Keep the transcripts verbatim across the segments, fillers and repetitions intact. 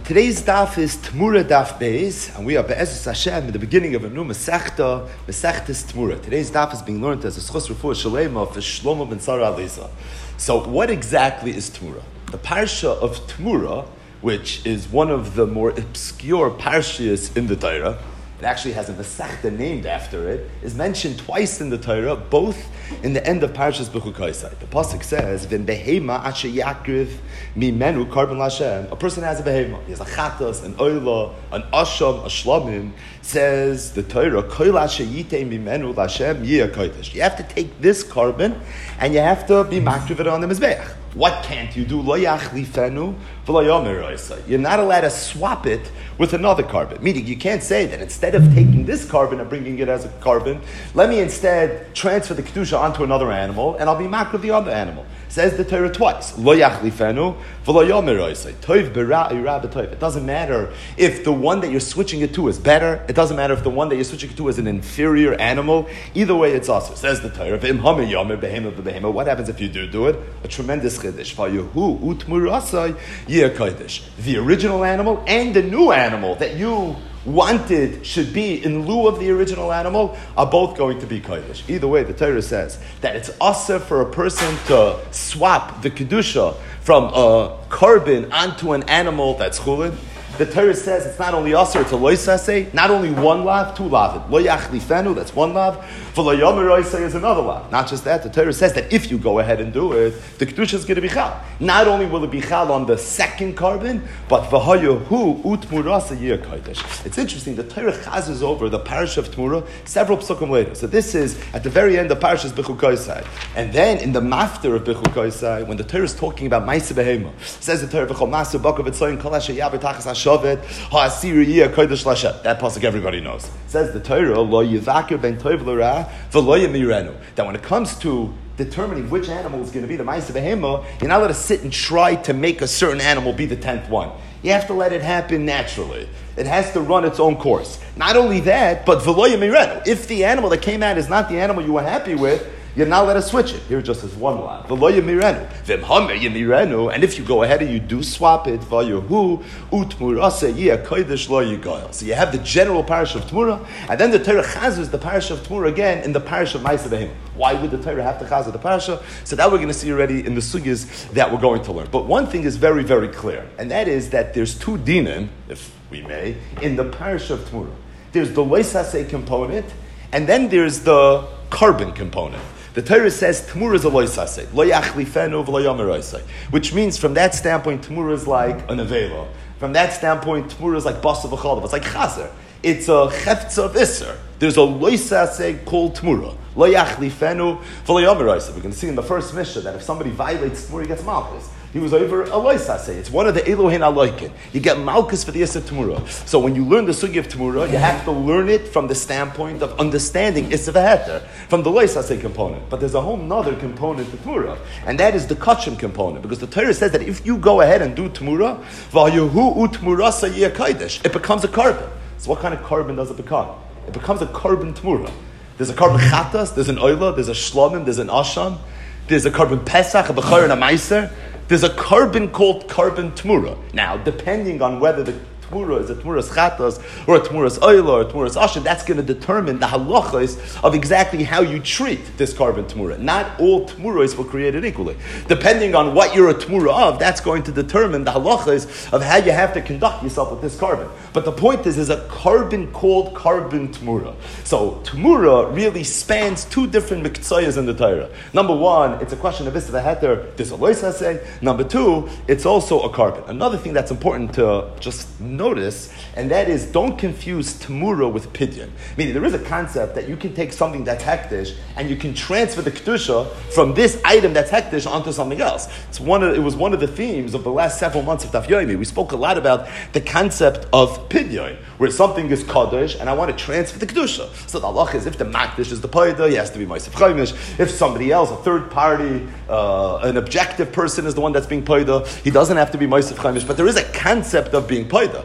Today's daf is Tmura Daf Beis, and we are Be'ezus Hashem at the beginning of a new Masechta, Masechtas Tmura. Today's daf is being learned as a Schos Refuah Shalema for Shlomo ben Sarah Aliza. So, what exactly is Tmura? The parsha of Tmura, which is one of the more obscure parshas in the Torah, it actually has a Masechta named after it, is mentioned twice in the Torah, both in the end of Parshas Bechukosai. The pasuk says, "V'in behema asher yakriv mimenu karban l'Hashem." A person has a behema. He has a chatas, an oila, an asham, a shlamim. Says the Torah, "Kol asher yitei mimenu l'Hashem yeh kodesh." You have to take this carbon and you have to be makriv it on the mizbeach. What can't you do? Lo yachlifenu v'lo yomer oisai. You're not allowed to swap it with another carbon. Meaning, you can't say that instead of taking this carbon and bringing it as a carbon, let me instead transfer the kedusha onto another animal, and I'll be makriv the other animal. Says the Torah twice. Lo yachlifenu v'lo yomer oisai. Toiv b'ra ira b'toiv. It doesn't matter if the one that you're switching it to is better. It doesn't matter if the one that you're switching it to is an inferior animal. Either way, it's also. Says the Torah. V'im hamer yomer behema v'behema. What happens if you do do it? A tremendous chiddush. V'yahu utmurasai yeh kodesh. The original animal and the new animal that you wanted should be in lieu of the original animal are both going to be kodesh. Either way, the Torah says that it's asur for a person to swap the kedusha from a carbon onto an animal that's chulin. The Torah says it's not only asur, it's a loisase, not only one lav, two lav. Lo yachlifenu, that's one lav. V'lo yomer oisei is another lav. Not just that, the Torah says that if you go ahead and do it, the kedusha is going to be chal. Not only will it be chal on the second carbon, but v'hayahu utmurasa yeh kodesh. It's interesting, the Torah chazes over the parasha of Tmura several psukim later. So this is at the very end of Parashas Bechukosai. And then in the mafter of Bechukosai, when the Torah is talking about Ma'aseh Behema, says the Torah, v'chol ma'aseh bakav etzoyin kol asher yaber tachas hashavet ha'asir yeh kodesh l'Hashem. That pasuk everybody knows. Says the Torah, lo yivakir ben tov l'ra v'lo yamirenu. That when it comes to determining which animal is going to be the Ma'aseh Behema, you're not allowed to sit and try to make a certain animal be the tenth one. You have to let it happen naturally. It has to run its own course. Not only that, but v'lo yamirenu. If the animal that came out is not the animal you were happy with, you're not allowed to switch it. Here it just says one lav. V'lo yamirenu. V'im hamer yamirenu. And if you go ahead and you do swap it, v'yahu utmurasa yeh kodesh lo yigoyel. So you have the general parish of Tmura, and then the Torah chazes the parish of Tmura again in the parish of Ma'aseh Behema. Why would the Torah have to chazah the parasha? So that we're going to see already in the sugyas that we're going to learn. But one thing is very, very clear, and that is that there's two dinim, if we may, in the parish of Tmura. There's the loisase component, and then there's the carbon component. The Torah says Tmura is a loisase, lo yachlifenu v'lo yomer oisei, which means from that standpoint Tmura is like an avela. From that standpoint Tmura is like basa v'chalav. It's like chazer. It's a cheftza of iser. There's a loisase called Tmura. Lo yachlifenu v'lo yomer oisei. We're going to see in the first Mishnah that if somebody violates Tmura, he gets malchus. He was over a loisase. It's one of the Elohin Aloikin. You get malchus for the Issa Tmura. So when you learn the sugi of Tmura, you have to learn it from the standpoint of understanding Issa V'heter, from the loisase component. But there's a whole nother component to Tmura, and that is the kachim component. Because the Torah says that if you go ahead and do Tmura, v'yahu utmurasa yeh kodesh, it becomes a carbon. So what kind of carbon does it become? It becomes a carbon Tmura. There's a carbon chatas, there's an oila, there's a shlamim, there's an asham, there's a carbon pesach, a bechor, and a meiser. There's a carbon called carbon Tmura. Now, depending on whether the Tmura is a Tmuras Chatas or a Tmuras Oila or a Tmuras Asher, that's going to determine the halachas of exactly how you treat this carbon Tmura. Not all Tmuras were created equally. Depending on what you're a Tmura of, that's going to determine the halachas of how you have to conduct yourself with this carbon. But the point is, there's a carbon called carbon Tmura. So Tmura really spans two different miktsayas in the Torah. Number one, it's a question of Issa V'heter, there's a loisase. Number two, it's also a carbon. Another thing that's important to just notice, and that is, don't confuse Tmura with Pidyon. Meaning, there is a concept that you can take something that's hektish and you can transfer the kedusha from this item that's hektish onto something else. It's one of, it was one of the themes of the last several months of Daf Yomi. We spoke a lot about the concept of Pidyon, where something is kadosh and I want to transfer the kedusha. So the halach is, if the makdish is the paida, he has to be Ma'aseh Chaimish. If somebody else, a third party, uh, an objective person is the one that's being paida, he doesn't have to be Ma'aseh Chaimish. But there is a concept of being paida.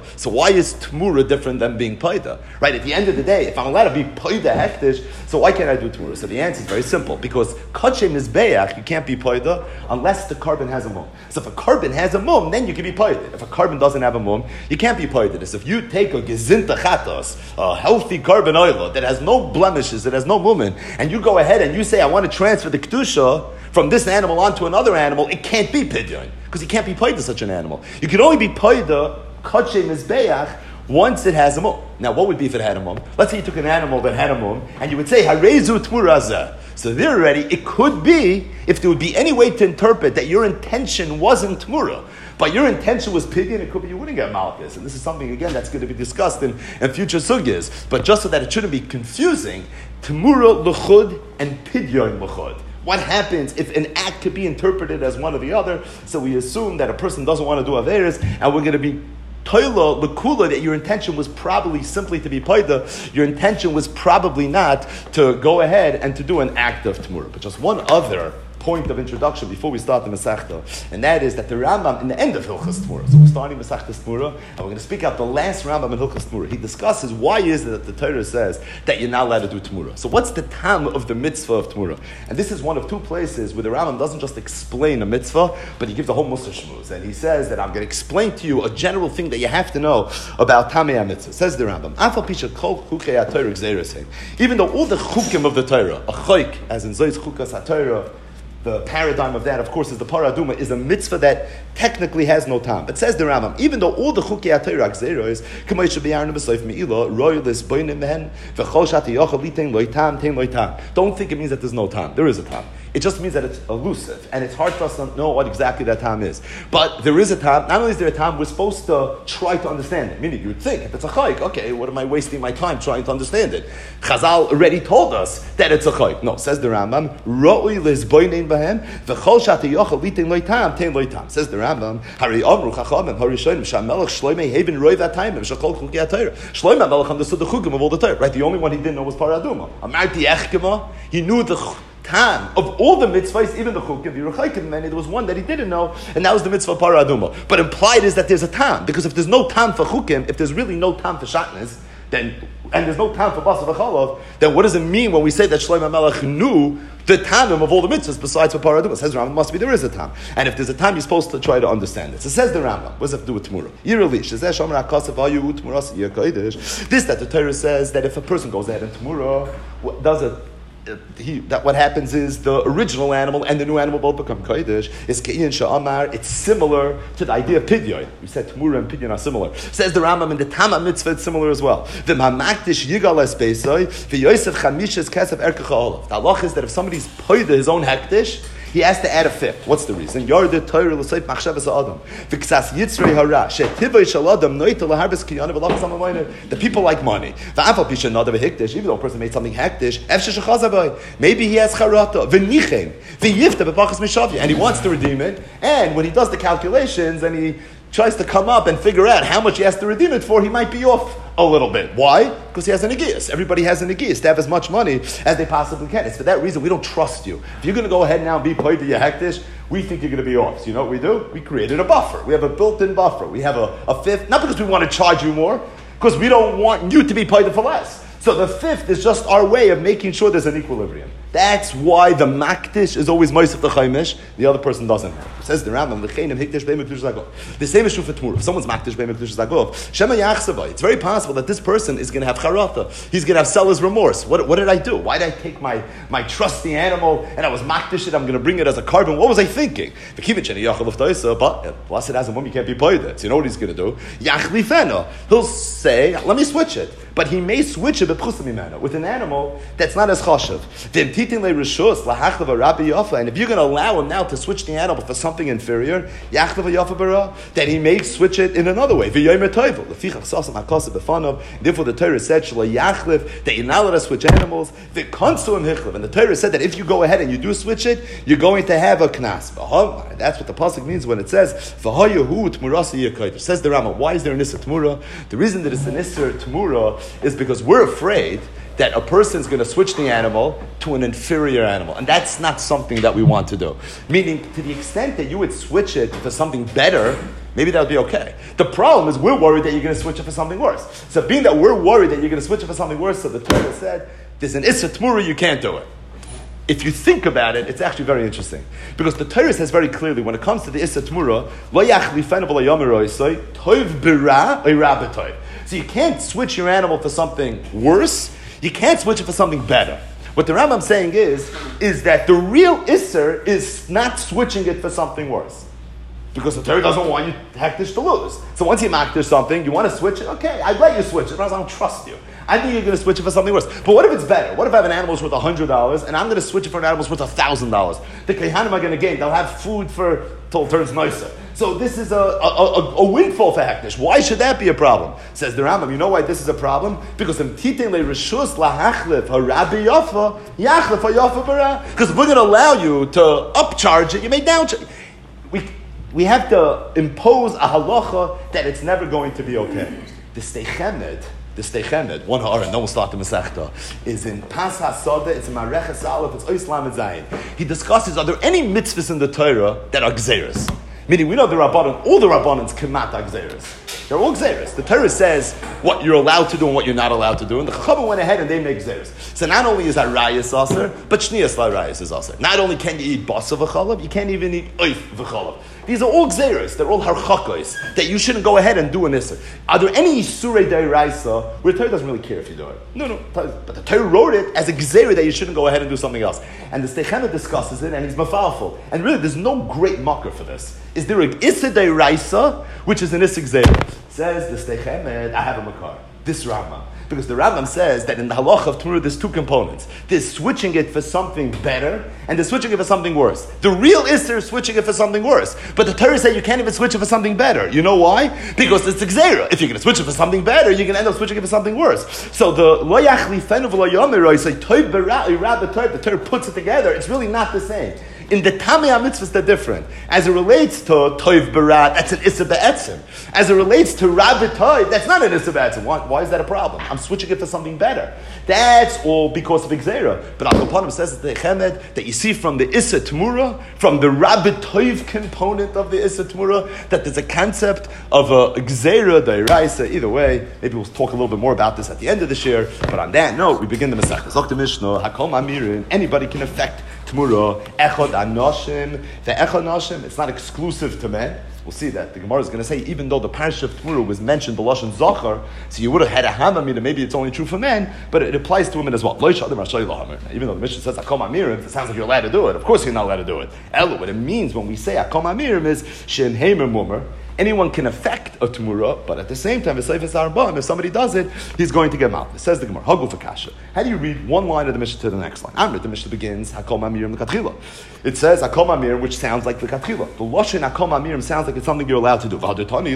So why is Tmura different than being Paida? Right? At the end of the day, if I'm allowed to be Paida Hektish, so why can't I do Tmura? So the answer is very simple. Because Kachem is Be'ach, you can't be Paida unless the carbon has a mum. So if a carbon has a mum, then you can be Paida. If a carbon doesn't have a mum, you can't be Paida. So if you take a Gezinta Chatos, a healthy carbon oil that has no blemishes, that has no mumin, and you go ahead and you say, I want to transfer the Kedusha from this animal onto another animal, it can't be Pidyon. Because you can't be Paida such an animal. You can only be Paida, Kachem Mizbeach, once it has a mum. Now, what would be if it had a mum? Let's say you took an animal that had a mum, and you would say, Harezu Tmurazah. So there already, it could be, if there would be any way to interpret that your intention wasn't Tmura, but your intention was Pidyon, it could be you wouldn't get Malchus. And this is something, again, that's going to be discussed in, in future sugyas. But just so that it shouldn't be confusing, Tmura l'chud and Pidyon l'chud. What happens if an act could be interpreted as one or the other? So we assume that a person doesn't want to do Averis, and we're going to be Toila l'kula, that your intention was probably simply to be Paida. Your intention was probably not to go ahead and to do an act of Tmura. But just one other point of introduction before we start the Masechta, and that is that the Rambam, in the end of Hilchas Tmura, so we're starting Masechta Tmura, and we're going to speak out the last Rambam in Hilchas Tmura. He discusses why is it that the Torah says that you're not allowed to do Tmura. So what's the tam of the mitzvah of Tmura? And this is one of two places where the Rambam doesn't just explain a mitzvah, but he gives a whole Musar Shmuz, and he says that I'm going to explain to you a general thing that you have to know about Tamei HaMitzvah. Says the Rambam, Afal Pisha Kol Chukei HaTorah Gzeirus, even though all the chukim of the Torah, a chayk, as in Zois Chukas HaTorah, the paradigm of that, of course, is the paraduma, is a mitzvah that technically has no time. But says the Rambam, even though all the chukei HaTorah gzeros, k'may shebe'arnu b'soif me'ila, roylis boinim mehen, v'chol shati yochel litein loy tam, tein loy tam. Don't think it means that there's no time. There is a time. It just means that it's elusive, and it's hard for us to know what exactly that time is. But there is a time. Not only is there a time, we're supposed to try to understand it. Meaning, you would think, if it's a chayk, okay, what am I wasting my time trying to understand it? Chazal already told us that it's a chayk. No, says the Rambam, ro'oi lizboinin bahem, v'chol shati yochel litein loy tam, tein loy tam. Says the Rambam, hari amru chachamim, hari shoyim, shamelech shloimei haven roi v'atayim, v'shakol chukei HaTorah. Shloimei melech understood the chukim of all the Torah. Right, the only one he didn't know was paraduma. Amarti echkema, he knew the time of all the mitzvahs, even the chukim, the Yeruchaykim, and there was one that he didn't know, and that was the mitzvah paraduma. But implied is that there's a time, because if there's no time for chukim, if there's really no time for shatnez, then and there's no time for basar v'chalav, then what does it mean when we say that Shlomo Melech knew the timing of all the mitzvahs besides for paraduma? Says the Rambam, must be there is a time, and if there's a time, you're supposed to try to understand it. So says the Rambam, what does it have to do with Tmura? This that the Torah says that if a person goes ahead and Tmura does it. He, that what happens is the original animal and the new animal both become kodesh. It's ke'in sha'amar. It's similar to the idea of pidyon. We said Tmura and pidyon are similar. Says the Rambam in the Tama mitzvah, it's similar as well. The mamakdish yigal es beisoy v'yosef chamishes kesef erkecha olav. The halach is that if somebody's poida his own hektish, he has to add a fifth. What's the reason? Yardet Torah l'soif machshavas ha'adam v'ksas yitzrei hara she'tivay shel adam noita laharbes kiyana v'lachas ha'mamayne. The people like money. V'afal pisha nada v'hikdish. Even though a person made something hektish, efshe shechazabai. Maybe he has charata v'nichem v'yifta b'pachas mishavya, and he wants to redeem it. And when he does the calculations and he tries to come up and figure out how much he has to redeem it for, he might be off a little bit. Why? Because he has an negias. Everybody has an negias to have as much money as they possibly can. It's for that reason we don't trust you. If you're going to go ahead now and be paid to your hektish, we think you're going to be off. So you know what we do? We created a buffer. We have a built-in buffer. We have a, a fifth, not because we want to charge you more, because we don't want you to be paid for less. So the fifth is just our way of making sure there's an equilibrium. That's why the makdish is always moisef the chaimish, the other person doesn't. It says the Rambam, the same is true for Tmura. If someone's makdish be'em hektish zagov, shema yachsavai. It's very possible that this person is going to have charata. He's going to have seller's remorse. What, what did I do? Why did I take my, my trusty animal and I was makdish it? I'm going to bring it as a carbon. What was I thinking? But blessed as a woman, you can't be paid it. So you know what he's going to do? Yachlifena. He'll say, let me switch it. But he may switch it with an animal that's not as chashav. And if you're going to allow him now to switch the animal for something inferior, then he may switch it in another way. Therefore, the Torah said that you're not allowed to switch animals. And the Torah said that if you go ahead and you do switch it, you're going to have a knas. That's what the pasuk means when it says, says the Rama, why is there an Issa Tmura? The reason that it's an Issa Tmura is because we're afraid that a person's going to switch the animal to an inferior animal. And that's not something that we want to do. Meaning, to the extent that you would switch it to something better, maybe that would be okay. The problem is we're worried that you're going to switch it for something worse. So being that we're worried that you're going to switch it for something worse, so the Torah said, there's an Issa Tmura, you can't do it. If you think about it, it's actually very interesting. Because the Torah says very clearly, when it comes to the Issa Tmura, Lo yachlifenu v'lo yomer oisoi, toiv b'ra oira b'toiv. So you can't switch your animal for something worse, you can't switch it for something better. What the Rambam is saying is, is that the real Isser is not switching it for something worse. Because the Torah doesn't want you hektish to lose. So once you makdish something, you want to switch it, okay, I'd let you switch it, but I don't trust you. I think you're going to switch it for something worse. But what if it's better? What if I have an animal that's worth one hundred dollars and I'm going to switch it for an animal that's worth one thousand dollars? The Kehanim are going to gain. They'll have food for till it turns nicer. So this is a, a, a, a windfall for hektish. Why should that be a problem? Says the Rambam, you know why this is a problem? Because because if we're going to allow you to upcharge it, you may downcharge. We, we have to impose a halacha that it's never going to be okay. The Steichemed, the Steichemed, one ha'ara, and then we'll start the Masechta, is in Pas HaSoda, it's in Mareches Aleph, it's Ois Lamed Zayin. He discusses, are there any mitzvahs in the Torah that are gzeres? Meaning, we know the Rabbanon, all the Rabbanons kemat are gzeres. They're all gzeres. The Torah says what you're allowed to do and what you're not allowed to do, and the Chachamim went ahead and they make gzeres. So not only is that rayas aser, but shniyas la rayas is aser. Not only can you eat basa v'chalav, you can't even eat oif v'chalav. These are all gzeres. They're all harchakos that you shouldn't go ahead and do an isser. Are there any isurei deraisa where the Torah doesn't really care if you do it? No, no. But the Torah wrote it as a gzera that you shouldn't go ahead and do something else. And the Steichena discusses it, and he's mafalful. And really, there's no great marker for this. Is there an isser deraisa which is an isser gzera? Says the Steichena, I have a makar. This Rambam. Because the Rambam says that in the halacha of Torah, there's two components. There's switching it for something better, and there's switching it for something worse. The real Isser is switching it for something worse. But the Torah says you can't even switch it for something better. You know why? Because it's Xera. If you're going to switch it for something better, you're going to end up switching it for something worse. So the Lo Yachlifenu V'lo Yomer, say Toiv B'ra, Irab Toiv, the Torah puts it together. It's really not the same. In the Tamei HaMitzvahs, they're different. As it relates to Toiv Barat, that's an Issa Be'etzim. As it relates to Rabbi Toiv, that's not an Issa Be'etzim. Why, why is that a problem? I'm switching it for something better. That's all because of Xera. But Al Kapanim says that the Chemed, that you see from the Issa Tmura, from the Rabbi Toiv component of the Issa Tmura, that there's a concept of a Xera, the Iraisa. Either way, maybe we'll talk a little bit more about this at the end of this year. But on that note, we begin the Masechta. Zok the Mishnah, Hakom Amirin, anybody can affect Tmura, Echad Anoshim, the Echad Anoshim, it's not exclusive to men. We'll see that. The Gemara is going to say, even though the parasha of Tmura was mentioned, B'lashon Zachar, so you would have had a Hamamina, maybe it's only true for men, but it applies to women as well. Even though the Mishnah says, Akom Amirim, it sounds like you're allowed to do it. Of course you're not allowed to do it. Elo, what it means when we say Akom Amirim is, Shen Heimer Mummer, anyone can affect a Tmura, but at the same time, if somebody does it, he's going to get out. It says the Gemara, Hagu Fakasha. How do you read one line of the Mishnah to the next line? Amrit, the Mishnah begins, Hakom Amirim L'Katchila. It says, Hakom Amirim, which sounds like L'Katchila. The Lashon Hakom Amirim sounds like it's something you're allowed to do.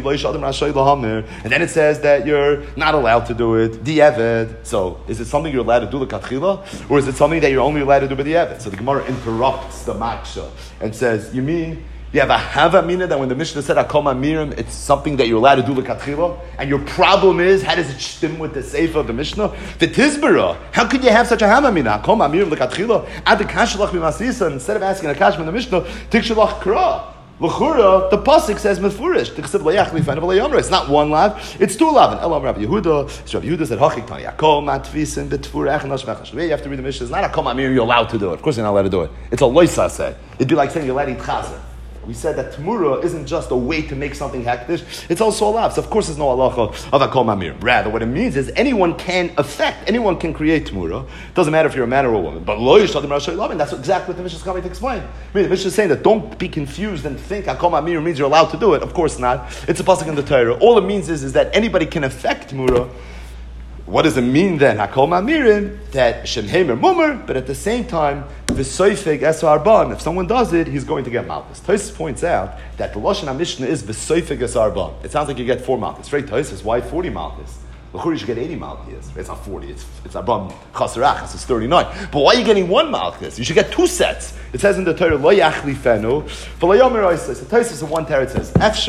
And then it says that you're not allowed to do it. Di'eved. So, is it something you're allowed to do L'Katchila? Or is it something that you're only allowed to do by Di'eved? So the Gemara interrupts the Maksha and says, you mean, you have a hava mina that when the Mishnah said Akom Amirim, it's something that you're allowed to do l'katchila, and your problem is, how does it stem with the sefer of the Mishnah? The Tizbara, how could you have such a hava mina? Akom Amirim l'katchila, ad the kashalach b'masisa, instead of asking a kash from the Mishnah, tikshalach kra. L'chura, the pasuk says mefurish. It's not one lav; it's two lav. And Elam Rabbi Yehuda, Rabbi Yehuda said, "Hachik tani akom matvisin betfur echnash v'chash." You have to read the Mishnah. It's not akom amir. You're allowed to do it. Of course, you're not allowed to do it. It's a loisa say. It'd be like saying you're allowed to eat chazer. We said that Tmura isn't just a way to make something hektish, it's also a lav. So of course there's no halacha of Akom Amir. Rather, what it means is anyone can affect, anyone can create Tmura. Doesn't matter if you're a man or a woman. But Lo Yishadim Rashay Lavin, that's exactly what the Mishnah is coming to explain. I mean, the Mishnah is saying that don't be confused and think Akom Amir means you're allowed to do it. Of course not. It's a pasuk in the Torah. All it means is, is that anybody can affect Tmura. What does it mean then? Hakom Amirim, that Shem Heimer Mummer, but at the same time, V'soifeg Esar Ban. If someone does it, he's going to get malchus. Tosfos points out that the Lashon HaMishnah is V'soifeg Esar Ban. It sounds like you get four malchus. Right, Tosfos, why forty malchus? L'churi, you should get eighty malchus. It's not forty, it's it's Arbam Chasarach, it's thirty-nine. But why are you getting one malchus? You should get two sets. It says in the Torah, Lo Yachlifenu, V'lo Yomer Oisei. So Tosfos in one Torah it says, Efsher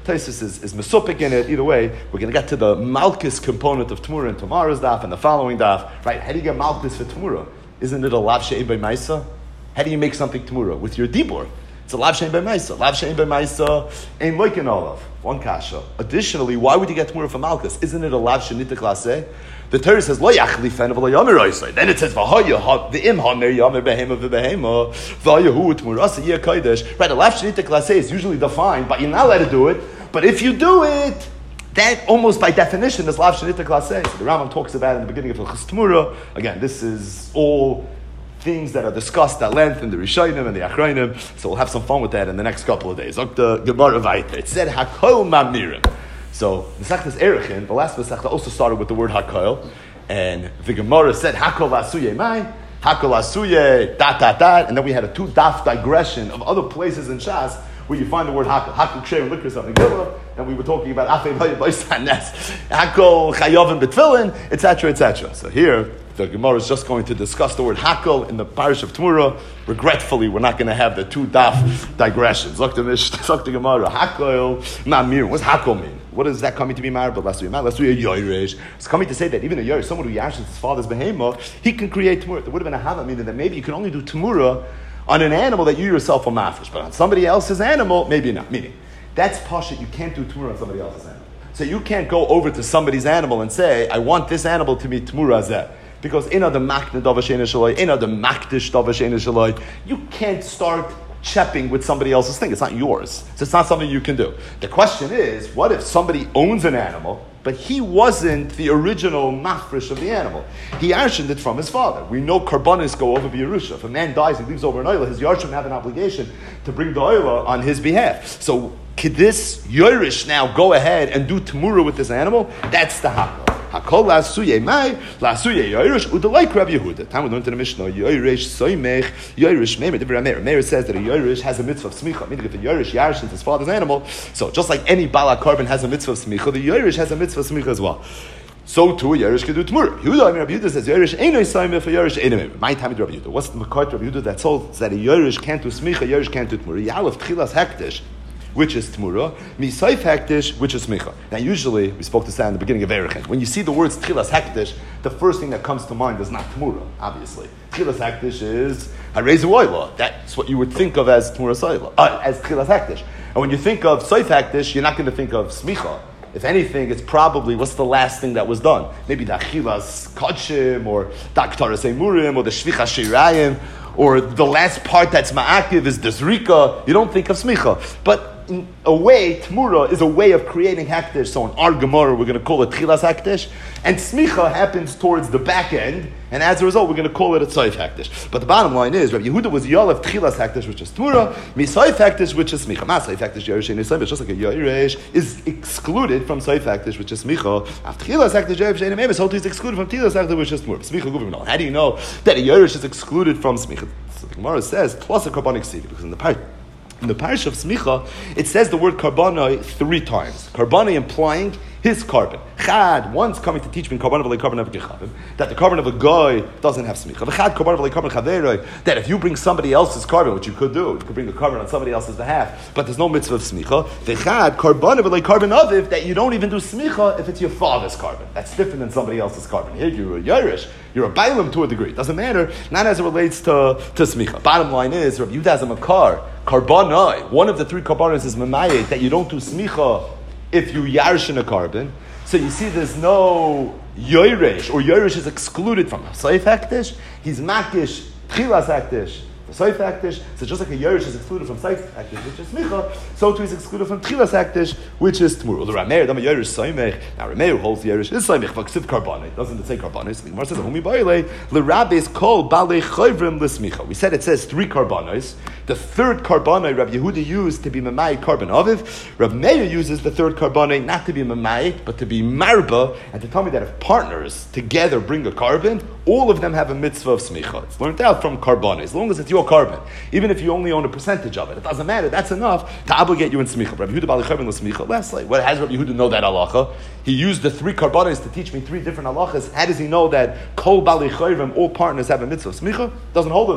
Taisus is, is mesupik in it. Either way, we're going to get to the malchus component of Tmura in tomorrow's daf and the following daf. Right? How do you get malchus for Tmura? Isn't it a lav she'en by Maisa? How do you make something Tmura? With your dibur. It's a lav she'en by Maisa. Lav she'en by Maisa ain't loikin olav. One kasha. Additionally, why would you get Tmura for malchus? Isn't it a lav she'nitik laseh? The Torah says, Lo yachlifen v'lo yamer oisai. Then it says, V'hoya v'im hamer yamer behema v'behema v'ayahu t'murasa yeh kodesh. Right, a lav she'nitik laseh is usually defined, but you're not allowed to do it. But if you do it, that almost by definition is lav she'nitik laseh. So the Rambam talks about it in the beginning of Hilchos Tmura. Again, this is all things that are discussed at length in the Rishonim and the Achrayim. So we'll have some fun with that in the next couple of days. Look, the Gemara Vayter. It said, Hakol mamirim. So, Masechtas Erechin, the last Masechta also started with the word Hakoil, and the Gemara said, Hakol asuye mai, Hakol asuye, dat, dat, dat, and then we had a two-daf digression of other places in Shas where you find the word Hakol, Hakol Ksher and Likr something Gila, and we were talking about Afei Vayah Baisan Nes, Hakol Chayovim Betfilin, et cetera, et cetera. So here, the Gemara is just going to discuss the word Hakol in the parish of Tmura. Regretfully, we're not going to have the two daf digressions. Look to Mish, look to Gemara. Hakol, Mamir. What's Hakol mean? What is that coming to be married? But last week, last week, Yoresh. It's coming to say that even a Yoresh, someone who yashes his father's behema, he can create Tmura. There would have been a Hava, meaning that maybe you can only do Tmura on an animal that you yourself are mafresh, but on somebody else's animal, maybe not. Meaning, that's Pasha, you can't do Tmura on somebody else's animal. So you can't go over to somebody's animal and say, I want this animal to be Tmura zeh. Because in other makna davashena shaloi, in other makdish davashena shaloi, you can't start chepping with somebody else's thing. It's not yours. So it's not something you can do. The question is, what if somebody owns an animal, but he wasn't the original mafresh of the animal? He arshened it from his father. We know karbanis go over Yerusha. If a man dies, he leaves over an oila, his yarshim have an obligation to bring the oila on his behalf. So could this Yorish now go ahead and do Tmura with this animal? That's the hakol. Hakol la'asuye mai, la'asuye yoirish, udalike Rabbi Yehuda. Time we learned in the Mishnah, yoirish soymech, yoirish meimer. The Meir Meir says that a yoirish has a mitzvah of smicha. Meaning if a yoirish yarshins his father's animal, so just like any bala carbon has a mitzvah of smicha, the yoirish has a mitzvah of smicha as well. So too, Yerush can do Tmura. Yehuda, I mean, Rabbi Yehuda says, Yerush ain't no Saimeh for Yerush ain't no. My time with Rabbi Yehuda. What's the Makart Rabbi Yehuda that told that a Yerush can't do smicha, Yerush can't do Tmura? Yalav Tchilas Hektish, which is Tmura, Misaif Hektish, which is Smicha. Now, usually, we spoke to Sam in the beginning of Erechin. When you see the words Tchilas Hektish, the first thing that comes to mind is not Tmura, obviously. Tchilas Hektish is Harei Oila. That's what you would think of as Tmura Soila, uh, as Tchilas Hektish. And when you think of Saif Hektish, you're not going to think of Smicha. If anything, it's probably, what's the last thing that was done? Maybe the Achilas Kodshim, or the Aktaras Emurim, or the Shvicha Shirayim, or the last part that's Ma'akiv is the Zrika. You don't think of Smicha. But in a way, Tmura is a way of creating Hektish. So in our Gemara, we're going to call it Tchilas Hektish. And Smicha happens towards the back end. And as a result, we're going to call it a Tzoif Hektish. But the bottom line is, Rabbi Yehuda was Yalav Tchilas Hektish, which is Tmura, Misoif Hektish, which is Smicha. Ma Tzoif Hektish, Yerush, and Yisrael, just like a Yerush, is excluded from Tzoif Hektish, which is Smicha. After Tchilas Hektish, Yerush, and Yisrael, so is excluded from Tchilas Hektish, which is Tmura. Smicha Guvim. How do you know that a Yerush is excluded from Smicha? So the Gemara says, plus a Karbonik Seed, because in the part. In the parish of Smicha, it says the word karbana three times. Karbana implying his carbon. Chad, once coming to teach me karbana v'lei karbon avgechavim, that the carbon of a guy doesn't have smicha. V'chad karbana v'lei karbon chaveroi, that if you bring somebody else's carbon, which you could do, you could bring a carbon on somebody else's behalf, but there's no mitzvah of smicha. V'chad karbana v'lei karbon aviv, that you don't even do smicha if it's your father's carbon. That's different than somebody else's carbon. Here you're a Yerush, you're a bailam to a degree. It doesn't matter, not as it relates to, to smicha. Bottom line is, Rabbi Yehuda has a makar, karbana, one of the three karbanas is mamayet, that you don't do smicha if you yarshin a carbon. So you see there's no yoresh, or yoresh is excluded from Saif Hektish, he's makish, tchilas Hektish, Saif Hektish. So just like a yoresh is excluded from Saif Hektish, which is smicha, so too is excluded from tchilas Hektish, which is tmur. The Rameir, the yoresh soymech. Now Rameir holds the yoresh is soymech, but ksiv karbonah. Doesn't it say karbonah? The Gemara says humi baile l'rabbeis kol balei chayvrim l'smicha. We said it says three karbonos. The third karbonah Rabbi Yehuda used to be mamayit carbon aviv. Rabbi Meir uses the third karbonah not to be mamayit, but to be marba, and to tell me that if partners together bring a carbon, all of them have a mitzvah of smicha. It's learned out from karbonah. As long as it's your carbon, even if you only own a percentage of it, it doesn't matter. That's enough to obligate you in smicha. Rabbi Yehuda balei chayvrim l'smicha. Lastly, what has Rabbi Yehuda know that halacha? He used the three karbonos to teach me three different halachas. How does he know that kol balei chayvrim, all partners have a mitzvah of smicha? Doesn't hold to that.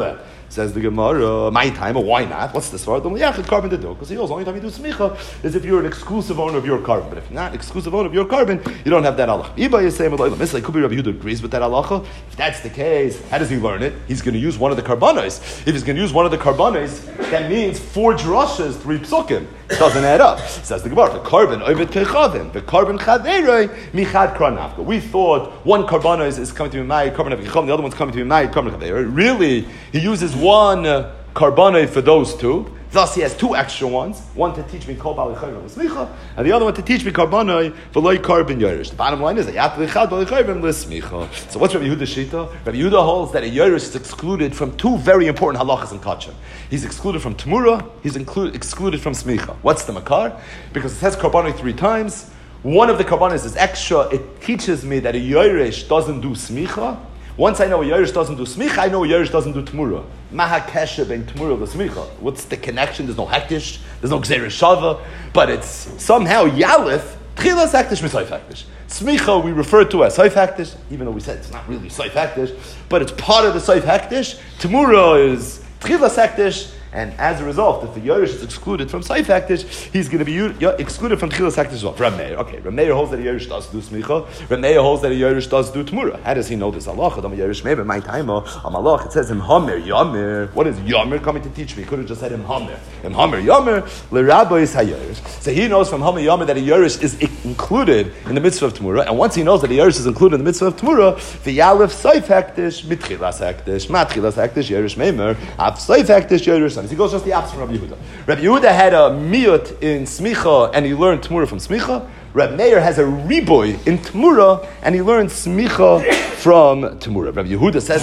Says the Gemara, my time, why not? What's the svara? Yeah, carbon to do. Because he knows the only time you do smicha is if you're an exclusive owner of your carbon. But if you're not an exclusive owner of your carbon, you don't have that halacha. Iba is saying, Misli, could be Rabbi Yehuda agrees with that halacha. If that's the case, how does he learn it? He's going to use one of the karbanos. If he's going to use one of the karbanos, that means four drushes, three psukim. It doesn't add up. Says the Gemara, the carbon oived kechavim, the carbon chaveroi michad kranavka. We thought one karbanos is coming to be made, carbon of kechavim, the other one's coming to be made, carbon of chaveroi. Really, he uses one uh, karbanoi for those two. Thus, he has two extra ones. One to teach me kol bali chayvim l'smicha, and the other one to teach me karbanoi for loy carbon yorish. The bottom line is that yat lichad bali chayvim l'smicha. So, what's Rabbi Yehuda's shita? Rabbi Yehuda holds that a yorish is excluded from two very important halachas in kachim. He's excluded from temura. He's include, excluded from smicha. What's the makar? Because it says karbanoi three times. One of the karbanos is extra. It teaches me that a yorish doesn't do smicha. Once I know a Yerush doesn't do smicha, I know a Yerush doesn't do tmura. Maha keshe ben tmura the smicha. What's the connection? There's no hektish, there's no gzeir shava, but it's somehow yalif, tchilas hektish mitzayf hektish. Smicha we refer to as saif hektish, even though we said it's not really saif hektish, but it's part of the saif hektish. Tmura is tchilas hektish. And as a result, if the Yerush is excluded from Saif Hektish, he's going to be excluded from Tchilas Hektish as well. Ram Meir. Okay, Ram Meir holds that a Yerush does do Smicha. Ram Meir holds that a Yerush does do Tmura. How does he know this? Allah, Adam Yerush Meir, my time, Am Allah, it says him Hamer, Yamer. What is Yamer coming to teach me? He could have just said him Hamer. Him Hamer, Yamer, L'Rabba is HaYerush. So he knows from Hamer, Yamer that a Yerush is included in the mitzvah of Tmura. And once he knows that a Yerush is included in the mitzvah of Tmura, the Yalef Saif Hektish, Mitchilas Hektish, Matchilas Hektish, Yerush Meir, Av Saif Hektish, Yerush. And he goes just the opposite from Rabbi Yehuda. Rabbi Yehuda had a miyut in smicha and he learned tmura from smicha. Rabbi Meir has a riboy in tmura and he learned smicha from tmura. Rabbi Yehuda says,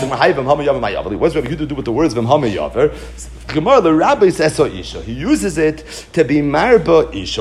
what does Rabbi Yehuda do with the words v'mhamayaver? Gemara, the rabbi says so isha. He uses it to be marba isha.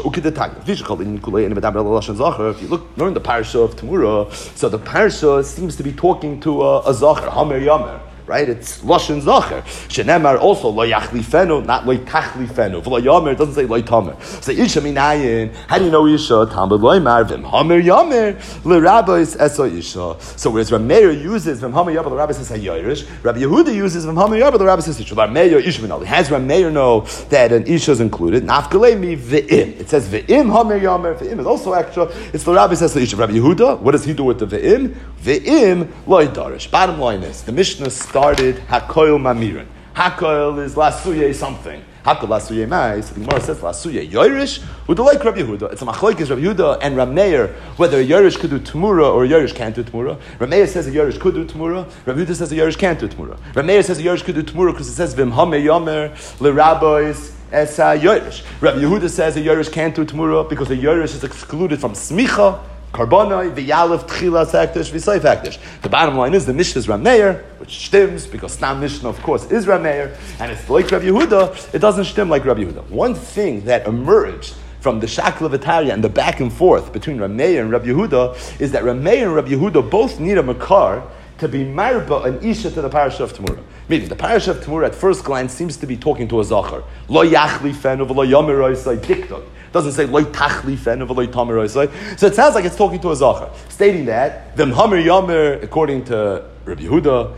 If you look, learn the parsha of tmura, so the parsha seems to be talking to a, a zachar, hamer yamer. Right? It's Lashon Zacher. Shenemar also lo yachlifenu, not lo tachlifenu. V'lo yamer, it doesn't say lo tamer. So Isha minayin, how do you know Isha? Tamar lo yamar, v'im hamer yamer, l'rabbis eso Isha. So whereas Rabbi Meir uses v'im hamer yamer, the rabbi says hayirish, Rabbi Yehuda uses v'im hamer yamer, the rabbi says Isha. Rabbi Meir Isha minali. Has Rabbi Meir know that an Isha is included? Nafkalei mi v'im. It says v'im hamer yamer, v'im is also extra. It's the rabbi says Isha. Rabbi Yehuda, what does he do with the v'im? V'im lo yidarish. Bottom line is, the Mishnah started Hakoil Mamirin. Hakoil is Lasuye something. Hakoil Lasuye Mai. So the Gemara says Lasuye Yoirish with the like Rabbi Yehuda. It's a machlokes Rabbi Yehuda and Ram Meir whether a Yoirish could do Tmura or a Yoirish can't do Tmura. Ram Meir says a Yoirish could do Tmura. Rabbi Yehuda says a Yoirish can't do Tmura. Ram Meir says a Yoirish could do Tmura because it says Vim Hame Yomer LeRabbois as a Yoirish. Rabbi Yehuda says a Yoirish can't do Tmura because a Yoirish is excluded from Smicha. Karbonai, v'yalef, tchilas, hektish, v'sayf, hektish. The bottom line is the Mishnah is Ram Meir, which stems, because Stam Mishnah, of course, is Ram Meir, and it's like Rabbi Yehuda, it doesn't stem like Rabbi Yehuda. One thing that emerged from the Shakla V'Tarya and the back and forth between Ram Meir and Rabbi Yehuda is that Ram Meir and Rabbi Yehuda both need a makar to be marba an isha to the parasha of Tmura. Meaning, the parasha of Tmura at first glance seems to be talking to a zachar. Lo yachli fenu v'lo yomer oisai diktok. Doesn't say loy tachli fenu v'loy tamer oisai. So it sounds like it's talking to a zachar, stating that the hamer yomer, according to Rabbi Yehuda,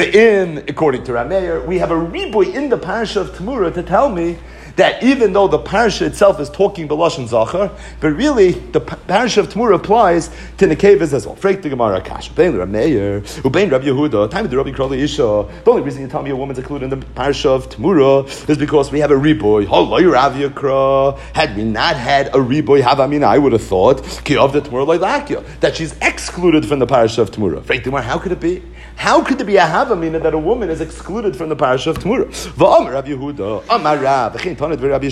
v'im, according to Ram Meir, we have a riboy in the parasha of Tmura to tell me that even though the parasha itself is talking B'lashon Zachar, but really the parasha of Tmura applies to Nekevas as well. Frek the Gemara Kash. Bein Rabbi Meir, Ubein Rabbi Yehuda, time of the Rabbi Krali Isha. The only reason you tell me a woman's included in the parasha of Tmura is because we have a riboy. Haloi Rav Yakra. Had we not had a riboy Havamina, I would have thought Ki of the Tmura Loilakya, that she's excluded from the parasha of Tmura. Frek the Gemara, how could it be? How could there be a Havamina that a woman is excluded from the parasha of Tmura? V'amar Rabbi Yehuda, Amar Rav,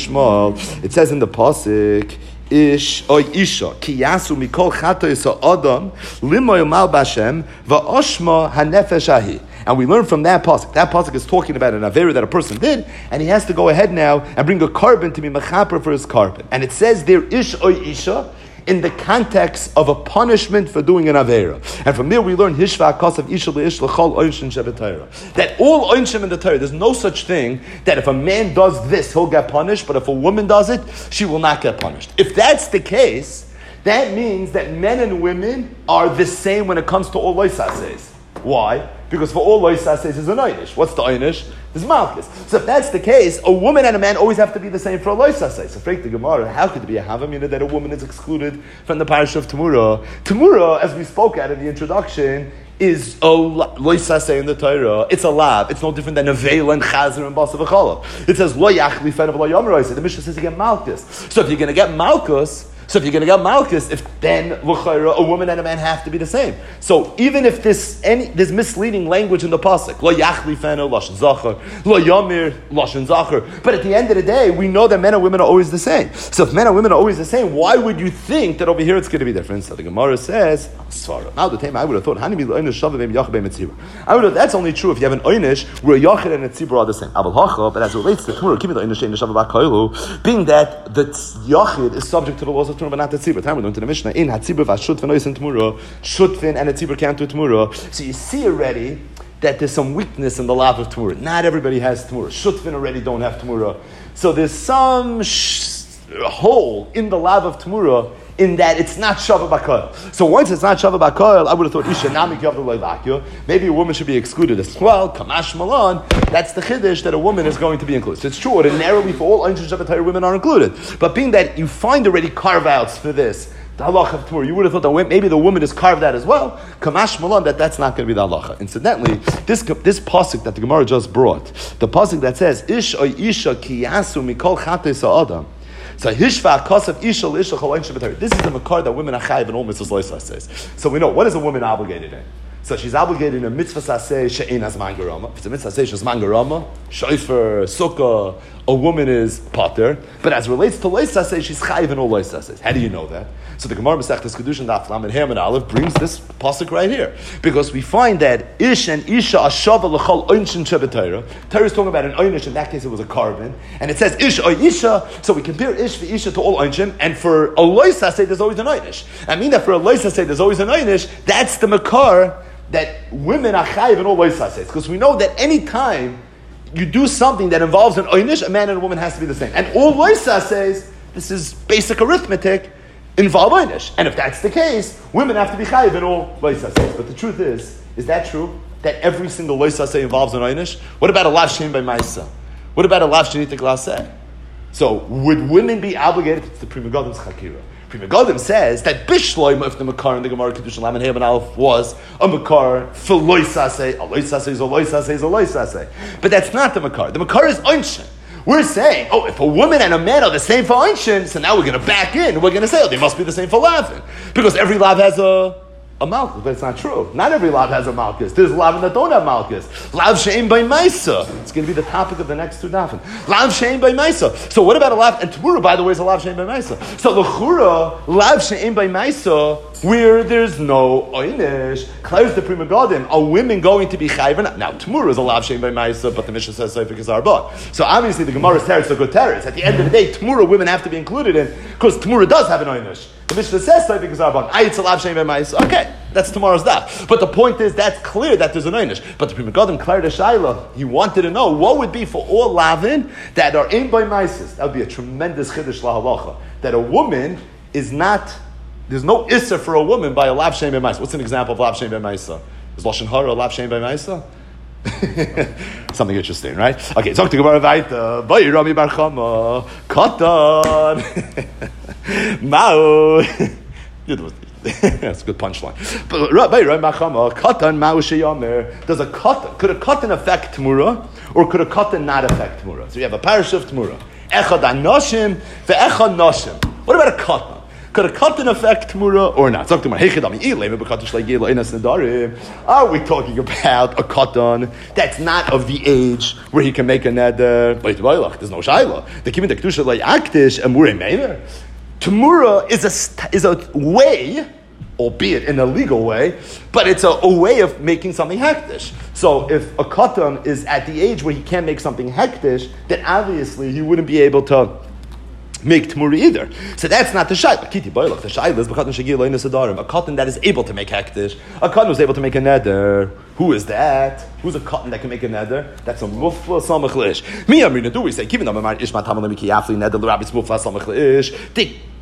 it says in the pasuk, Ish oy isha ki yasu mikol chatois ha'adam limoy mal bashem va'oshma hanefesh ahi. And we learn from that pasuk. That pasuk is talking about an avera that a person did, and he has to go ahead now and bring a carbon to be mechaper for his carbon. And it says there ish oy isha in the context of a punishment for doing an avera. And from there we learn hishva kasav isha leish lechol oinshin shebetayra. That all oinshim in the Torah, there's no such thing that if a man does this, he'll get punished, but if a woman does it, she will not get punished. If that's the case, that means that men and women are the same when it comes to all loisases. Why? Because for all loisa says is an einish. What's the einish? There's malchus. So if that's the case, a woman and a man always have to be the same for a loisa say. So freak the Gemara, how could it be a havamina that a woman is excluded from the parish of Tamura? Tamura, as we spoke at in the introduction, is a loisa say in the Torah. It's a lab. It's no different than a veil and chazer and basa v'cholov. It says lo yachli fen of lo yomer. The Mishnah says you get malchus. So if you're going to get malchus, So if you're going to get malchus, if then l'chayra, a woman and a man have to be the same. So even if this any there's misleading language in the pasuk, lo yachli fenu lashon zachar, lo yamir lashon zachar. But at the end of the day, we know that men and women are always the same. So if men and women are always the same, why would you think that over here it's going to be different? So the Gemara says, now the time I would have thought, I would have that's only true if you have an oynish where yachid and a tzibur are the same. But as it relates to Tamura, being that the yachid is subject to the laws of Tamura, but not the tzibur. Time we learned in the Mishnah in hatzibur v'ashutfin ois in Tamura, shutfin and a tzibur can't do Tamura. So you see already that there's some weakness in the lav of Tamura. Not everybody has Tamura. Shutfin already don't have Tamura. So there's some sh- hole in the lav of Tamura in that it's not Shava Bakal. So once it's not Shava Bakal, I would have thought Isha Nami Kavdalai maybe a woman should be excluded as well. Kamash Malan, that's the Chiddush that a woman is going to be included. So it's true, ordinarily for all Einshin Shabbatayr women are included. But being that you find already carve outs for this, the halacha of Tamur, you would have thought that maybe the woman is carved out as well. Kamash Malan, that that's not going to be the halacha. Incidentally, this this pasuk that the Gemara just brought, the pasuk that says Ish oy Isha ki yasu mikol chates ha'adam. So hishva kasav isha l'isha chol ein shabbatar. This is the makar that women are chayiv in all mitzvahs loisa says. So we know, what is a woman obligated in? So she's obligated in a mitzvah saseh she'ein hazman garama. If it's a mitzvah saseh she's man garama, shayfer, sukkah, a woman is pater. But as it relates to loisa says, she's chayiv in all loisa says. How do you know that? So the Gemara Masechtas Kedushin Daf Lamed Hem and Aleph brings this pasuk right here, because we find that ish and isha ashava l'chol einshin shabbatayra. Torah is talking about an einish. In that case, it was a carbon, and it says ish or isha. So we compare ish for isha to all einshin, and for a loisa say there's always an einish. I mean that for a loisa say there's always an einish. That's the makar that women are chayiv in all loisa says, because we know that any time you do something that involves an einish, a man and a woman has to be the same. And all loisa says this is basic arithmetic. Involve einish. And if that's the case, women have to be chayiv in all loisa says. But the truth is, is that true? That every single loisa say involves an einish? What about a lav shein by ma'isa? What about a lav shenitik laseh? So would women be obligated? It's the Pri Megadim's chakira. Pri Megadim says that bishloim of the makar in the Gemara Kedushin Lamed Hem and Aleph was a makar for loisa say. A loisa say is a loisa say is a loisa say. But that's not the makar. The makar is einshin. We're saying, oh, if a woman and a man are the same for einshin, so now we're going to back in. We're going to say, oh, they must be the same for lavin. Because every lav has a, a malchus. But it's not true. Not every lav has a malchus. There's lavin that don't have malchus. Lav she'ein by maisa. It's going to be the topic of the next two dafin. Lav she'ein by maisa. So what about a lav? And Tamura, by the way, is a lav she'ein by maisa. So l'chura, lav she'ein by maisa, where there's no einish, clears the Pri Megadim, are women going to be chayiv? Now, Tamura is a lav shein by ma'isa, but the Mishnah says so because arbah. So obviously the Gemara's teretz are good teretz. At the end of the day, Tamura women have to be included in, because Tamura does have an einish. The Mishnah says so because arbah. I it's a lav shein by ma'isa. Okay, that's tomorrow's daf. But the point is, that's clear that there's an einish. But the Pri Megadim cleared the shaila. He wanted to know what would be for all lavin that are in by ma'isas. That would be a tremendous chiddush lahalacha. That a woman is not. There's no issa for a woman by a lav shein by ma'isa. What's an example of lav shein by ma'isa? Is lashon hara a lav shein by ma'isa? Something interesting, right? Okay, talk to Gemara Vaita. Bayi Rami Bar Chama Katan Mao. That's a good punchline. But Bayi Rami Bar Chama Katan Mao sheyamer. Does a katan could a katan affect Tamura, or could a katan not affect Tamura? So you have a parish of Tamura. Echad anoshim ve'echad noshim. What about a katan? Could a katan affect Tamura or not? Are we talking about a katan that's not of the age where he can make a neder? There's no shayla. The kibbutz kedusha le'aktish amurei meiner. Tamura is a is a way, albeit in a legal way, but it's a, a way of making something hektish. So if a katan is at the age where he can't make something hektish, then obviously he wouldn't be able to make Tamura either. So that's not the shayla. Kiti boilach. The shayla is b'katan shegil lo'ina sadarim. A katan that is able to make hektish. A katan who's able to make a neder. Who is that? Who's a katan that can make a neder? That's a mufla samach leish. Mi amrina do we say? Given them amar ishma tamalem ki yafli neder l'rabbis mufla samach leish.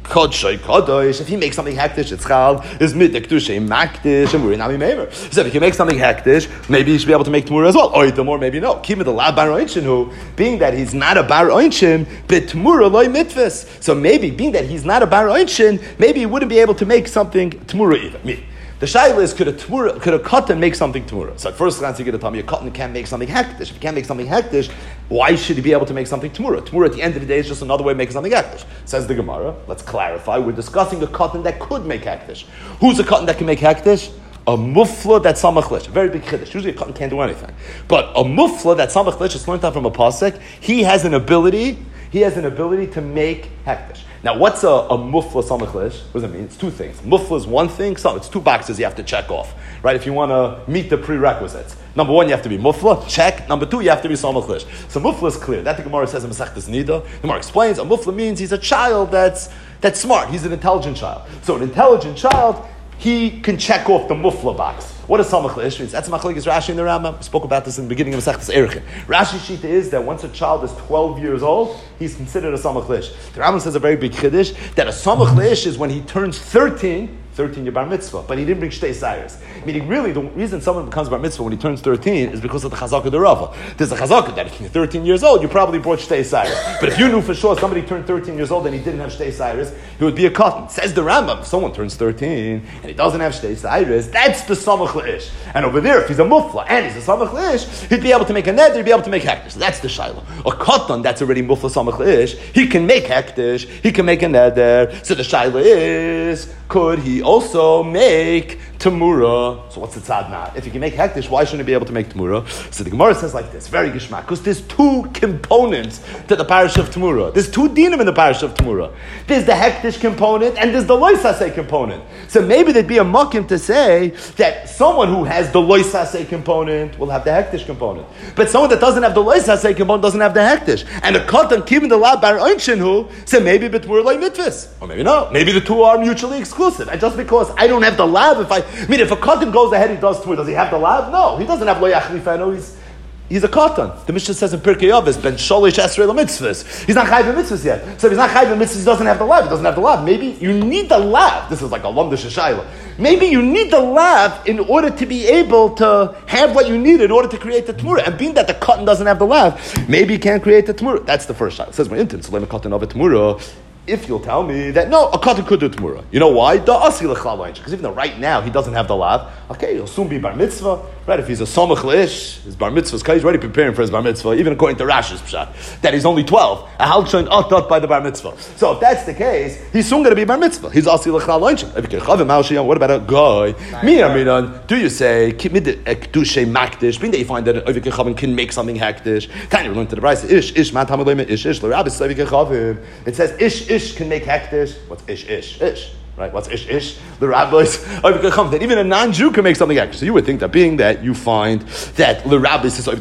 Kodshay Kodosh, if he makes something hektish, it's chal, is mid the kedusha makdish, and we're nami meimer. So if he can make something hektish, maybe he should be able to make tmura as well. Or or maybe no. Keep the la bar oinchin who, being that he's not a bar oinchin, but tmura loy mitvus. So maybe being that he's not a bar oinchin, maybe he wouldn't be able to make something tmura either. Me. The shaila is, could a tmura, could a cotton make something tmura? So at first glance you're going to tell me a cotton can't make something hektish. If he can't make something hektish, why should he be able to make something tmura? Tmura at the end of the day is just another way of making something hektish. Says the Gemara. Let's clarify. We're discussing a cotton that could make hektish. Who's a cotton that can make hektish? A mufla that's samach lish. A very big chiddush. Usually a cotton can't do anything. But a mufla that's samach lish is learned out from a pasuk. He has an ability, he has an ability to make hektish. Now, what's a, a mufla samach lish? What does it mean? It's two things. Mufla is one thing, so it's two boxes you have to check off, right? If you want to meet the prerequisites. Number one, you have to be mufla, check. Number two, you have to be samach lish. So mufla is clear. That the Gemara says in Masechtas Nida. The Gemara explains, a mufla means he's a child that's, that's smart. He's an intelligent child. So an intelligent child, he can check off the mufla box. What is samach lish means? That's machlokes Rashi and the Rambam. We spoke about this in the beginning of Masechtas Erechin. Rashi's shita is that once a child is twelve years old, he's considered a samach lish. The Rambam says a very big chiddush that a samach lish is when he turns thirteen. thirteen year bar mitzvah, but he didn't bring shtei sayers. Meaning, really, the reason someone becomes bar mitzvah when he turns thirteen is because of the chazaka de Rava. There's a chazaka that if you're thirteen years old, you probably brought shtei sayers. But if you knew for sure somebody turned thirteen years old and he didn't have shtei sayers, he would be a cotton. Says the Rambam, if someone turns thirteen and he doesn't have shtei sayers, that's the samach lish. And over there, if he's a mufla and he's a samach lish, he'd be able to make a neder, he'd be able to make hektish. So that's the shaila. A cotton that's already mufla samach lish, he can make hektish, he can make a neder. So the shaila is, could he also make Tamura? So what's the tzad now? If he can make hektish, why shouldn't he be able to make Tamura? So the Gemara says like this, very gishmak, because there's two components to the parish of Tamura. There's two dinim in the parish of Tamura. There's the hektish component and there's the loisase component. So maybe there'd be a mukim to say that someone who has the loisase component will have the hektish component. But someone that doesn't have the loisase component doesn't have the hektish. And a katan given the lab bar oinshinhu, so maybe betmur loy mitvus. Or maybe no. Maybe the two are mutually exclusive. And just because I don't have the lab, if I, I mean, if a katan goes ahead, he does tmur, does he have the lab? No, he doesn't have lo yachlifenu. He's He's a katan. The Mishnah says in Pirkei Avos, ben sholish esrei mitzvahs. He's not chayv in mitzvahs yet. So if he's not chayv in mitzvahs, he doesn't have the lab. He doesn't have the lab. Maybe you need the lab. This is like a lamdish shayla. Maybe you need the lab in order to be able to have what you need in order to create the tmura. And being that the katan doesn't have the lab, maybe he can't create the tmura. That's the first shayla. It says my intent, so let me katan of a tmura. If you'll tell me that no, a katan could do tmura. You know why? Because even though right now he doesn't have the lab, okay, he'll soon be bar mitzvah. Right? If he's a samach lish, his bar mitzvah, he's already preparing for his bar mitzvah, even according to Rashi's pshat, that he's only twelve. A halchon atat by the bar mitzvah. So if that's the case, he's soon going to be bar mitzvah. He's asi l'chal loinchim. What about a guy? Me, Aminan, do you say kedushay makdish? Being that you find that an ovik chavim can make something hektish. Tanya, we learned to the brayse ish ish man tamalei ish ish l'rabbis ovik chavim. It says ish ish can make hektish. What's ish ish ish? Right? What's ish ish? The rabbis that even a non-Jew can make something extra. So you would think that being that you find that the rabbis is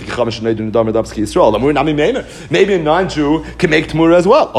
maybe a non-Jew can make tmura as well.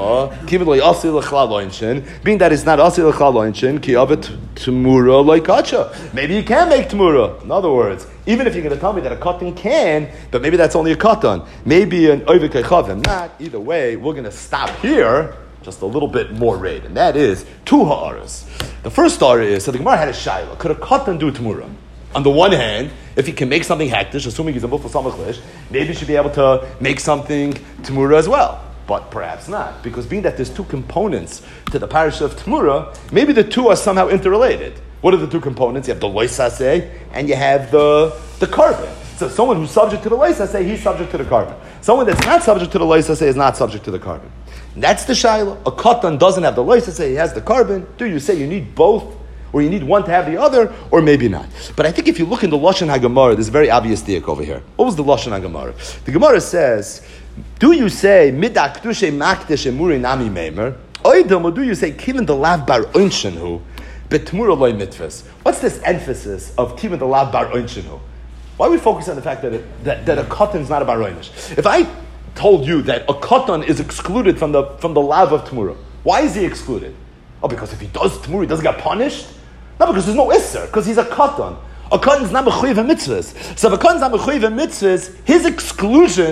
Being that it's not asi l'chal loinchin, ki avet tmura loikacha. Maybe you can make tmura. In other words, even if you're going to tell me that a katan can, but maybe that's only a katan. Maybe an ovik chavim not. Either way, we're going to stop here. Just a little bit more raid, and that is two ha'aras. The first star is, so the Gemara had a shayla. Could a katan do tmura? On the one hand, if he can make something hektish, assuming he's a mufla samach lish, maybe he should be able to make something tmura as well. But perhaps not, because being that there's two components to the parish of tmura, maybe the two are somehow interrelated. What are the two components? You have the loisaseh, and you have the, the carbon. So someone who's subject to the loisaseh, he's subject to the carbon. Someone that's not subject to the loisaseh is not subject to the carbon. That's the shayla. A katan doesn't have the loisaseh, he has the carbon. Do you say you need both, or you need one to have the other, or maybe not? But I think if you look in the Lashon HaGemara, there's a very obvious diak over here. What was the Lashon HaGemara? The Gemara says, do you say midak kedushay makdish emuri nami meimer? Oidam, or do you say kiven the lav bar oinshenhu betmura loy mitvas? What's this emphasis of kiven the lav bar oinshenhu? Why are we focusing on the fact that it, that, that a katan is not a bar oinish? If I told you that a katan is excluded from the from the lav of tmura, why is he excluded? Oh, because if he does tmura, he doesn't get punished? No, because there's no isser, because he's a katan. A katan is not mechuyev mitzvahs. So if a katan is not mechuyev mitzvahs, his exclusion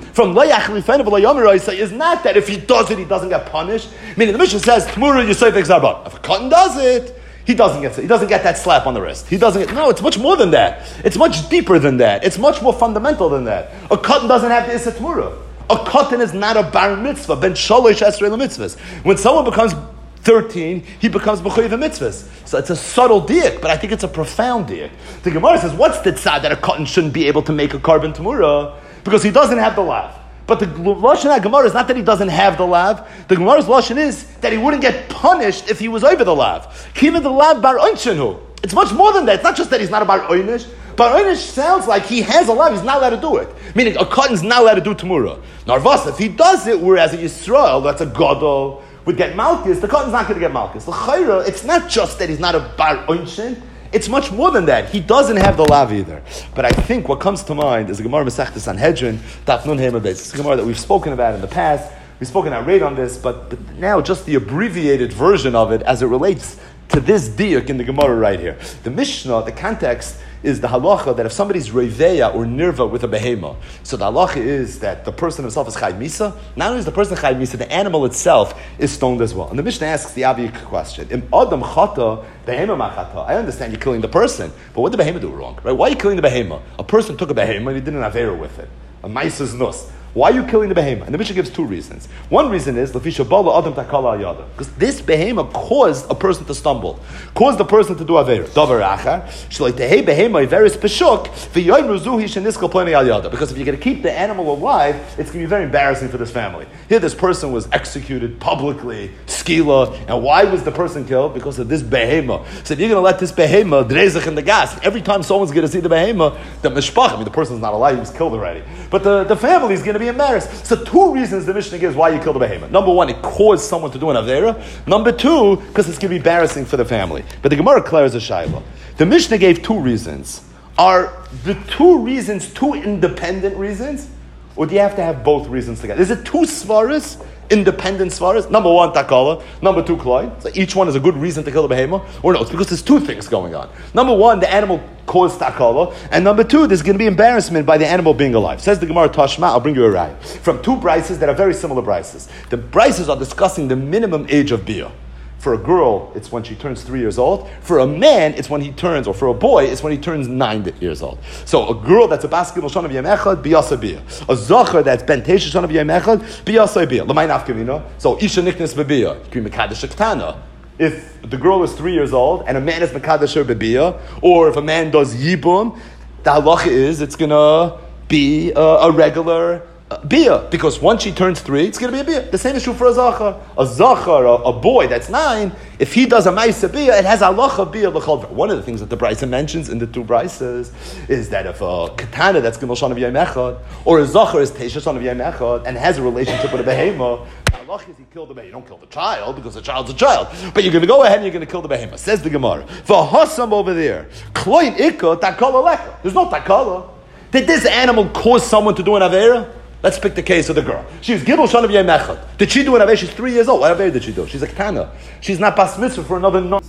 from Lo Yachlifen V'Lo Yomer Oisei is not that if he does it, he doesn't get punished. Meaning the Mishnah says, Tmura Yosef Exarba. If a cotton does it, he doesn't get he doesn't get that slap on the wrist. He doesn't get, no, it's much more than that. It's much deeper than that. It's much more fundamental than that. A cotton doesn't have the Issa Tmura. A cotton is not a bar mitzvah. Ben Shalosh Esrei Mitzvahs. When someone becomes thirteen, he becomes B'choyev mitzvahs. So it's a subtle diak, but I think it's a profound diak. The Gemara says, what's the tzad that a cotton shouldn't be able to make a carbon Tmura? Because he doesn't have the lav. But the Lashon HaGemara is not that he doesn't have the lav. The Gemara's Lashon is that he wouldn't get punished if he was over the lav. Kima the lav bar oinshenu. It's much more than that. It's not just that he's not a bar oinish. Bar oinish sounds like he has a lav, he's not allowed to do it. Meaning a cotton's not allowed to do Tmura. Narvas, if he does it, whereas a Yisrael, that's a Gadol, would get Malchus, the cotton's not going to get Malchus. The Chayra, it's not just that he's not a bar oinshin. It's much more than that. He doesn't have the lav either. But I think what comes to mind is the Gemara Masechta Sanhedrin, Daf Nun Hema Beis. It's a Gemara that we've spoken about in the past. We've spoken outright on this, but, but now just the abbreviated version of it as it relates to this diuk in the Gemara right here. The Mishnah, the context is the halacha that if somebody's reveya or nirva with a behema, so the halacha is that the person himself is chayv misa. Not only is the person chayv misa, the animal itself is stoned as well. And the Mishnah asks the obvious question: Im adam chata behema machata. I understand you're killing the person, but what did the behema do wrong? Right? Why are you killing the behema? A person took a behema and he did an avera with it. A maisa's nus. Why are you killing the behema? And the Mishnah gives two reasons. One reason is lefisha bala adam takala yada, because this behema caused a person to stumble, caused the person to do avera. Davar achar shleitehei behema iveris peshuk v'yoyim ruzuhi sheniskal pleni al yada. Because if you're going to keep the animal alive, it's going to be very embarrassing for this family. Here, this person was executed publicly, skila, and why was the person killed? Because of this behema. So if you're going to let this behema drezach in the gas, every time someone's going to see the behema, the mishpach, I mean, the person's not alive; he was killed already. But the the family's going to be embarrassed. So two reasons the Mishnah gives why you kill the behemoth. Number one, it caused someone to do an avera. Number two, because it's going to be embarrassing for the family. But the Gemara declares a shayla. The Mishnah gave two reasons. Are the two reasons two independent reasons? Or do you have to have both reasons together? Is it two svaras, independent svaras? Number one, takala. Number two, klai. So each one is a good reason to kill the behemoth. Or no, it's because there's two things going on. Number one, the animal caused takala. And number two, there's going to be embarrassment by the animal being alive. Says the Gemara Tashma, I'll bring you a raya. From two brises that are very similar brises. The brises are discussing the minimum age of bia. For a girl, it's when she turns three years old. For a man, it's when he turns, or for a boy, it's when he turns nine years old. So a girl that's a basket shana of yom echad, biyasa bia. A zachar that's ben teisha shana of yom echad, biyasa bia. L'may nafkamina. So isha niknes bebia. You can be mekadesh ktana. If the girl is three years old and a man is mekadesh her bebia, or if a man does yibum, the halacha is it's gonna be a, a regular Uh, bia, because once she turns three, it's going to be a bia. The same is true for a zachar. A zachar, a, a boy that's nine, if he does a ma'isa bia, it has halacha bia l'chol. One of the things that the Brisa mentions in the two Brises is that if a katana that's gimel shana of yom echad, or a zachar is teisha shana of yom echad, and has a relationship with a behema, halacha is he killed the behema. You don't kill the child, because the child's a child. But you're going to go ahead and you're going to kill the behema. Says the Gemara. V'hasam over there. Kloin ikka takala leka. There's no takala. Did this animal cause someone to do an avera? Let's pick the case of the girl. She was Gibel Shana B'Yom Echad. Did she do an Avera? She's three years old. What Avera did she do? She's a Ketana. She's not Bas Mitzvah for another non.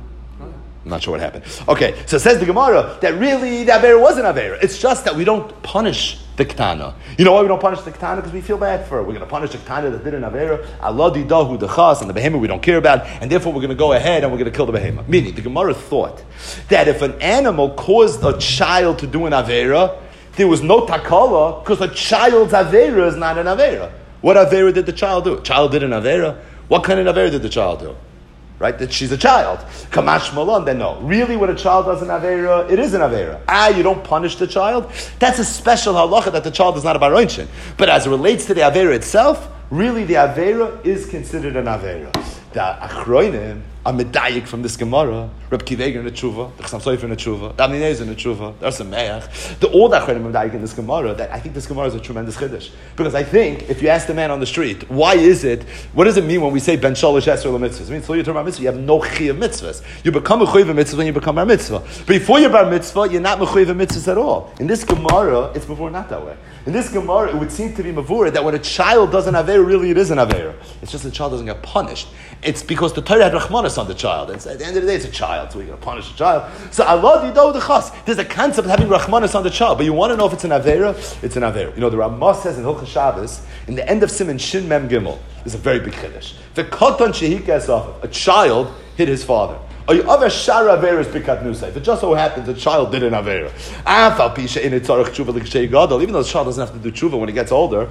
I'm not sure what happened. Okay, so says the Gemara that really the Avera wasn't Avera. It's just that we don't punish the Ketana. You know why we don't punish the Ketana? Because we feel bad for her. We're going to punish the Ketana that did an Avera. Allah di dahu the chas, and the behemoth we don't care about, and therefore we're going to go ahead and we're going to kill the behemoth. Meaning, the Gemara thought that if an animal caused a child to do an Avera, there was no takala because a child's avera is not an avera. What avera did the child do? Child did an avera. What kind of avera did the child do? Right? That she's a child. Kamash malon, then no. Really, when a child does an avera, it is an avera. Ah, you don't punish the child? That's a special halacha that the child is not a baroinshin. But as it relates to the avera itself, really the avera is considered an avera. The achroinim are medayik from this Gemara. Reb Kiveger in the Tshuva, the Chassam Sofer in the Tshuva, the Amninez in the Tshuva, there's some Meach. The old achroinim are medayik in this Gemara. That I think this Gemara is a tremendous chiddush, because I think if you ask the man on the street, why is it? What does it mean when we say ben shalosh esrei lemitzvahs? It means so you turn bar mitzvah, you have no chiyuv mitzvahs. You become a chiyuv mitzvah when you become bar mitzvah. Before you're bar mitzvah, you're not chiyuv mitzvahs at all. In this Gemara, it's before not that way. In this Gemara, it would seem to be mavura that when a child does an avera, really it is an avera. It's just the child doesn't get punished. It's because the Torah had rachmanas Rachmanis on the child. And at the end of the day, it's a child, so we're going to punish a child. So Allah Dido the Chas. There's a concept of having Rachmanis on the child, but you want to know if it's an Avera? It's an Avera. You know, the Ramah says in Hilchos Shabbos, in the end of Siman Shin Mem Gimel, there's a very big chiddush. The Koton Shehika Esaf, a child hit his father. If it just so happens a child did an avera, even though the child doesn't have to do tshuva when he gets older,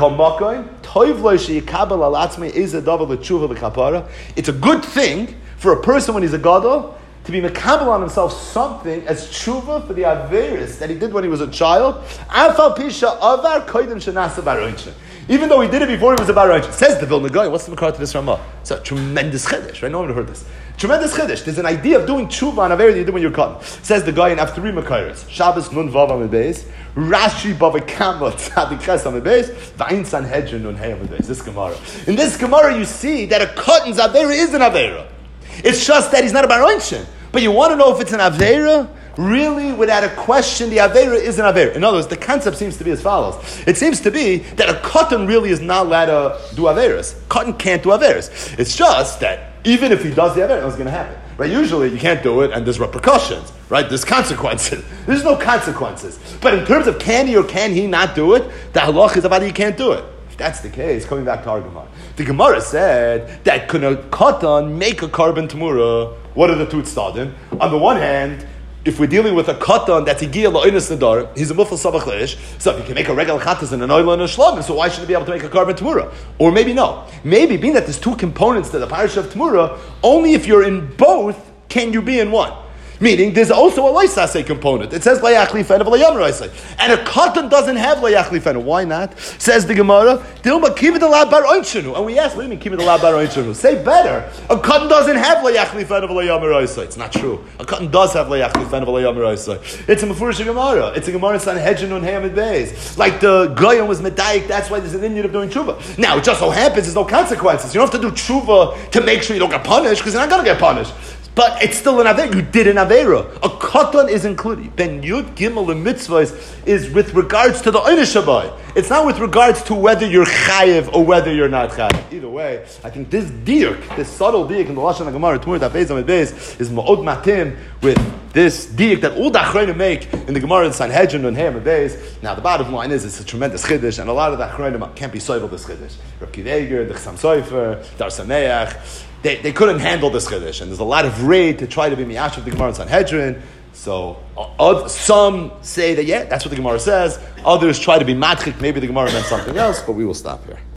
it's a good thing for a person when he's a gadol to be mekabel on himself something as tshuva for the averis that he did when he was a child. Even though he did it before he was a baroich. Says the Vilna Gaon, what's the makar to this Ramah? It's a tremendous chiddush, right? No one heard this. Tremendous chiddush. There's an idea of doing tshuva on a very that you do when you're cotton. Says the guy in have three makaras. Shabbos nun vav amid beis, Rashi bava kama tzadik ches amid beis, v'ain sanhedrin nun hey amid beis. This Gemara. In this Gemara, you see that a cotton's avera is an avera. It's just that he's not a baroichin. But you want to know if it's an avera? Really, without a question, the Avera is an Avera. In other words, the concept seems to be as follows. It seems to be that a cotton really is not allowed to do Averas. Cotton can't do Averas. It's just that even if he does the Avera, what's going to happen? Right? Usually you can't do it and there's repercussions. Right? There's consequences. There's no consequences. But in terms of can he or can he not do it, the halach is about he can't do it. If that's the case, coming back to our Gemara. The Gemara said that could a cotton make a carbon tamura? What are the two tzadim? On the one hand, if we're dealing with a katan that's a giyah la'oinus nadar, he's a mufal sabach leish. So if you can make a regular chatas and an oil and a shlamim, so why shouldn't he be able to make a carbon tamura? Or maybe no. Maybe being that there's two components to the parasha of tamura, only if you're in both can you be in one. Meaning, there's also a loisase component. It says layachli fen of layamraisay, and a cotton doesn't have layachli fen. Why not? Says the Gemara, dilma kivid alad bar oinshenu. And we ask, what do you mean kivid alad bar oinshenu? Say better. A cotton doesn't have layachli fen of layamraisay. It's not true. A cotton does have layachli fen of layamraisay. It's a mefurish Gemara. It's a Gemara in Sanhedrin on Hamid Beis. Like the Goyim was medayik. That's why there's an Indian of doing tshuva. Now it just so happens there's no consequences. You don't have to do tshuva to make sure you don't get punished because you're not going to get punished. But it's still an Avera. You did an Avera. A Katan is included. Ben Yud Gimel and Mitzvahs is with regards to the Einish Shabai. It's not with regards to whether you're Chayiv or whether you're not Chayiv. Either way, I think this diuk, this subtle diuk in the Lashon HaGemara, Tumur Dafez Amid Beis, is Ma'od Matim with this diuk that all the Achrayim make in the Gemara in Sanhedrin and Hey Amid Beis. Now, the bottom line is it's a tremendous Chiddush, and a lot of the Achrayim can't be soivel this Chiddush. Reb Kiveger, the Chassam Sofer, Dar Sameach, They, they couldn't handle this chiddush, and there's a lot of raid to try to be miyash of the Gemara in Sanhedrin. So uh, some say that yeah, that's what the Gemara says. Others try to be matchik. Maybe the Gemara meant something else, but we will stop here.